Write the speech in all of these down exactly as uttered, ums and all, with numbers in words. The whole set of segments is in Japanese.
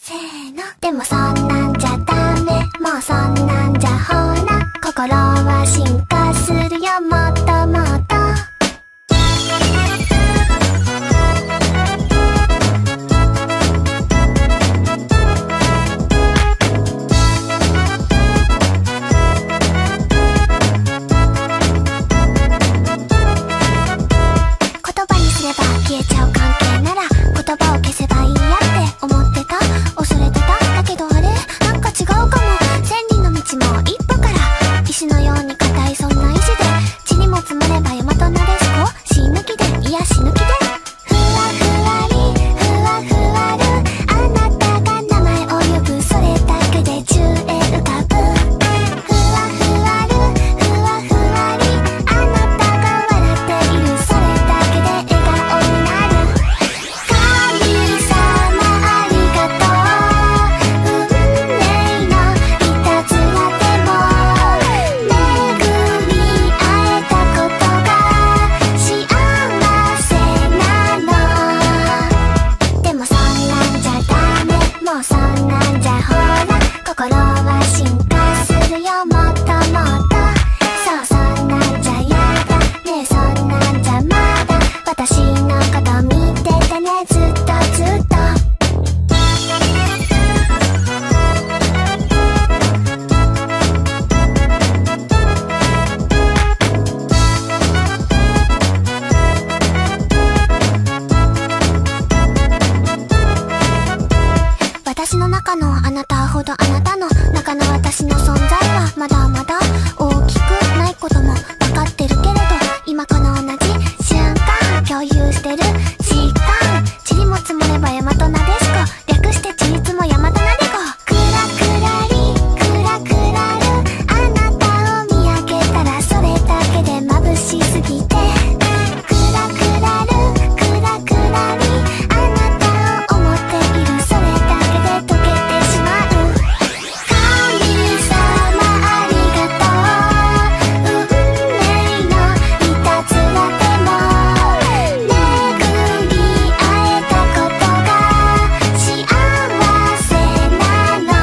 せーの。でもそんなんじゃダメ、もうそんなんじゃほら心は進化するよ、もっともっと。言葉にすれば消えちゃう関係なら言葉を消せばいいやって思ってた、恐れてた。だけどあれなんか違うかも。千里の道も一歩から、石のように硬いそんな意志で、地にも積もれば大和なでしこ、死ぬ気で、いや死ぬ気で。ふわふわりふわふわる、あなたが名前を呼ぶ、それだけで宙へ浮かぶ。ふわふわるふわふわり、あなたが笑っている、それだけで笑顔になる。神様ありがとう、運命のいたずらでも巡り会えたことが幸せなの。でもそんなんじゃダメ、もうそんなんじゃほら心は進化するよ、もっともっと。そう、そんなんじゃやだねえ、そんなんじゃまだ私のこと見ててね、ずっとずっと。私の中のあなたほどあなたの中の私の存在はまだまだ大きくないことも分かってるけれど、今この同じ瞬間共有してる時間、塵も積もれば大和なでしこ、略してちりつも大和なでこ。クラクラリクラクラる、あなたを見上げたらそれだけで眩しすぎて。クラクラるクラクラリ、あなたを思っている、それだけで溶けてしまう。神様ありがとう、運命のいたずらでも巡り会えたことが幸せなの。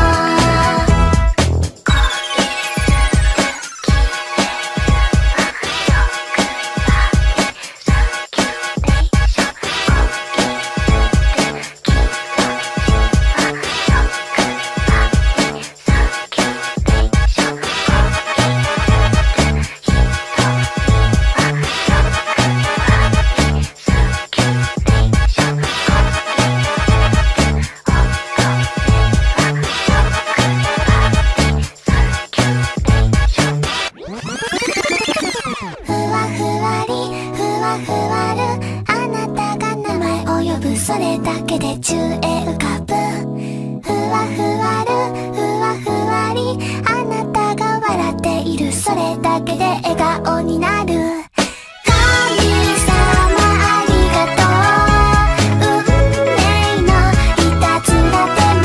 ふわふわりふわふわる、あなたが名前を呼ぶ、それだけで宙へ浮かぶ。ふわふわるふわふわり、あなたが笑っている、それだけで笑顔になる。神様ありがとう、運命のいたずらでも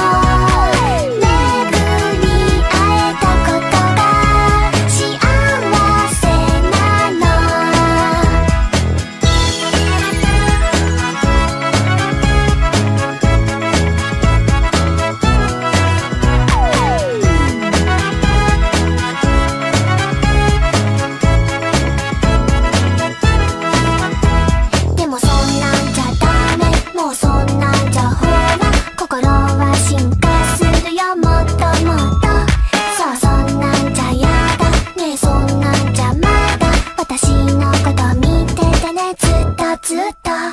巡り会えたことが幸せなの。でもそんなんじゃダメ、もうそんなんじゃほら心は進化するよ、もっともっと。そう、そんなんじゃやだねえ、そんなんじゃまだ私のこと見ててね、ずっとずっと。